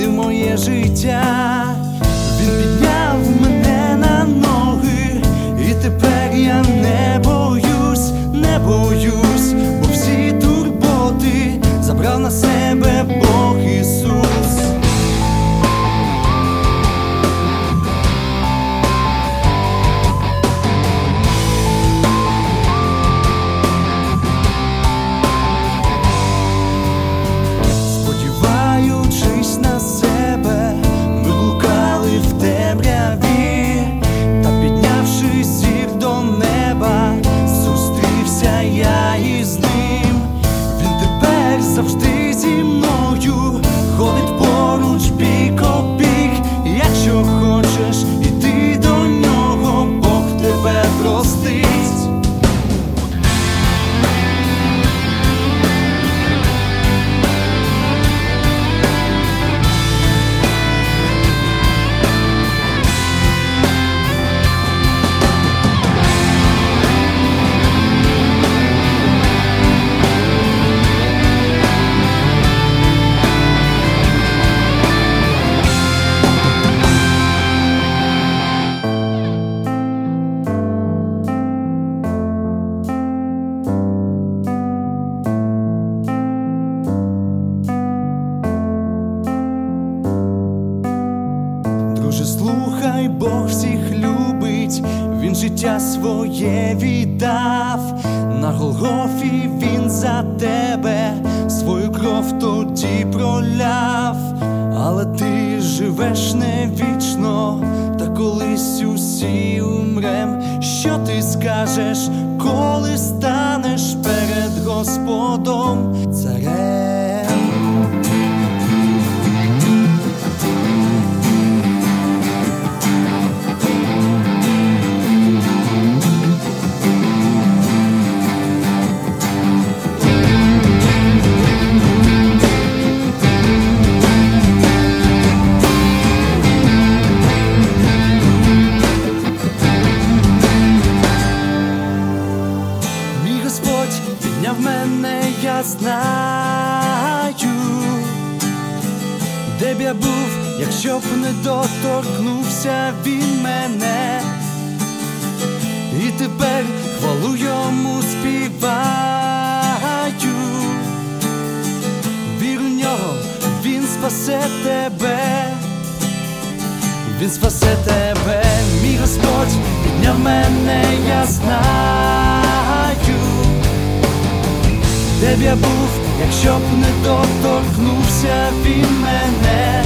змінив моє життя. Він підняв мене на ноги, і тепер я не боюсь, не боюсь, бо всі турботи забрав на себе Бог Ісус. Сподіваючись на себе, ми блукали в темряві, та піднявши зір до неба, зустрівся я із ним. Він тепер завжди зі мною, ходить поруч бік о бік. Якщо хочеш іти до нього, Бог тебе простить. Друже, слухай, Бог всіх любить, Він життя своє віддав. На Голгофі Він за тебе свою кров тоді проляв. Але ти живеш не вічно, та колись усі умрем. Що ти скажеш, коли станеш перед Господом царем? Підняв мене, я знаю, де б я був, якщо б не доторкнувся він мене. І тепер хвалу йому співаю. Вір у нього, він спасе тебе, він спасе тебе. Мій Господь підняв мене, я знаю, де б я був, якщо б не доторкнувся він мене.